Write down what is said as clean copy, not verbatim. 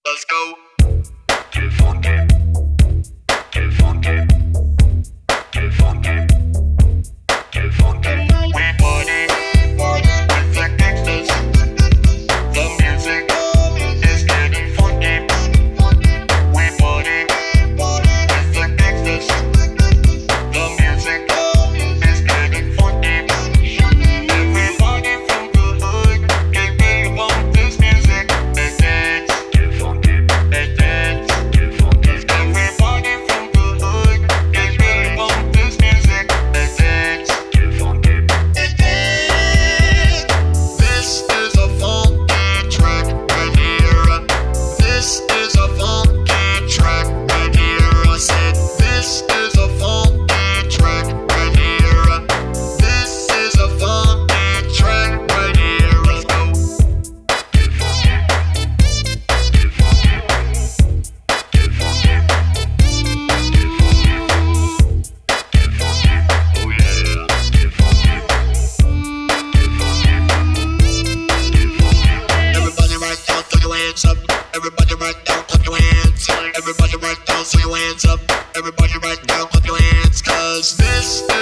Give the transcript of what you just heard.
Let's go. Get funky. Get funky. Get funky. Get funky. We party with the gangsters. The music is getting funky. We party with the gangsters. The music is getting funky. Everybody from the hood can be on this music. They dance, Get funky. they dance. Get funky. Everybody from the hood can be on this music. They dance. Get funky. This is a funky track right here. This is a funky track right here. I said, this is a funky track right here. This is a funky track right here. Let's go. Get funky. Get funky. Get funky. Get funky. Get funky. Oh yeah. Get funky. Get funky. Get funky. Everybody right now, throw your hands up. Everybody right now, clap your hands. Everybody right now, throw your hands up. Everybody right now, clap your hands. 'Cause this